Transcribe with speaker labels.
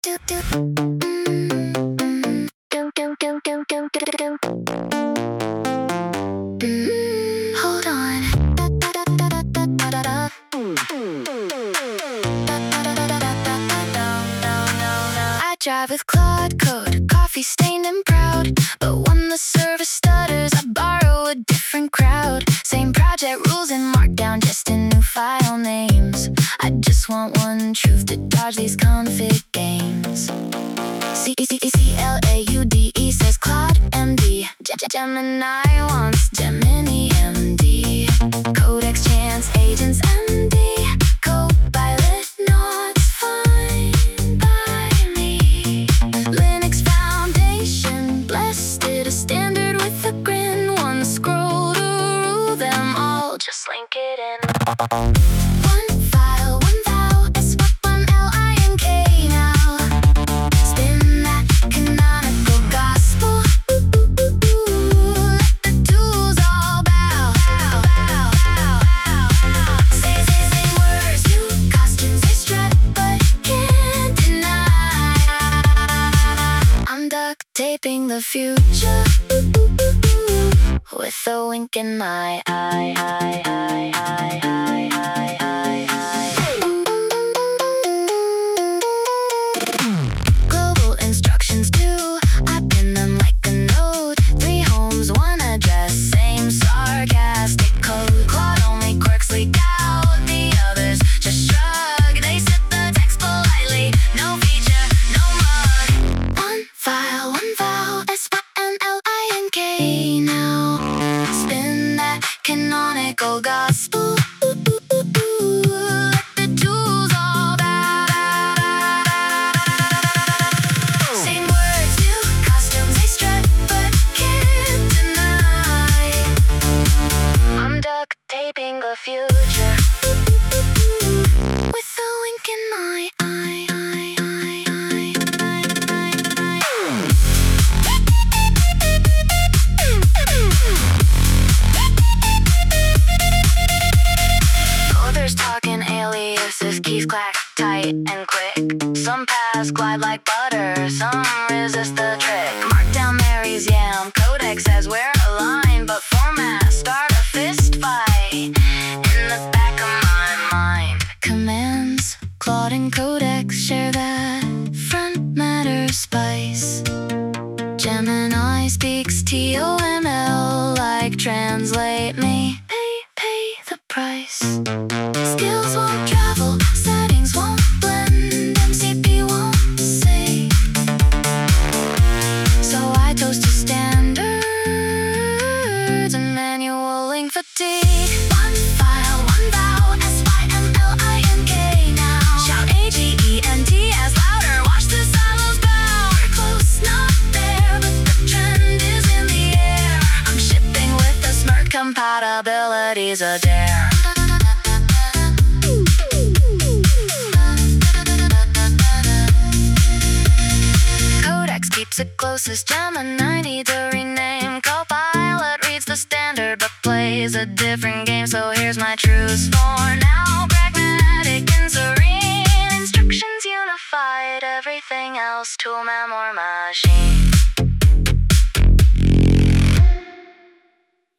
Speaker 1: Hold on. I drive with Claude Code, coffee stained and proud. But when the service stutters, I borrow a different crowd. Same project rules and markdown, just in new file names. I just want one truth to dodge these config games. CLAUDE says Claude MD. Gemini wants Gemini MD. Codex chants agents MD. Copilot nods fine by me. Linux Foundation blessed it a standard with a grin. One scroll to rule them all, just link it in. One file, one vowel, S1LINK now. Spin that canonical gospel. Let the tools all bow. Say words, new costumes they strut, but can't deny. I'm duct taping the future with a wink in my eye. Global instructions too, I pin them like a note. 3 homes, 1 address, same sarcastic code. Claude only quirks leak out, the others just shrug. They sip the text politely, no feature, no mug. One file, one vowel, SYNLINK now. Spin that canonical gospel. Let the tools all bow. Same words, new costumes they strut, but can't deny. I'm duct taping the future with a wink in my eye. Others talking aliases, keys clack tight and quick. Some paths glide like butter, some resist the trick. Markdown marries yam, Codex says we're aligned, but format start a fist fight in the back of my mind. Commands, Claude and Codex share that front matter spice. Gemini speaks TOML like translate me. Pay the price. Skills won't travel, settings won't blend, MCP won't say. So I toast to standards and manual link fatigue. One file, one vowel, SYNLINK now. Shout AGENT as louder, watch the silos bow. We're close, not there, but the trend is in the air. I'm shipping with a smirk, compatibility's a dare. Codex keeps it closest, Gemini needs a rename. Copilot reads the standard but plays a different game. So here's my truce for now, pragmatic and serene. Instructions unified, everything else tool, mem, or machine.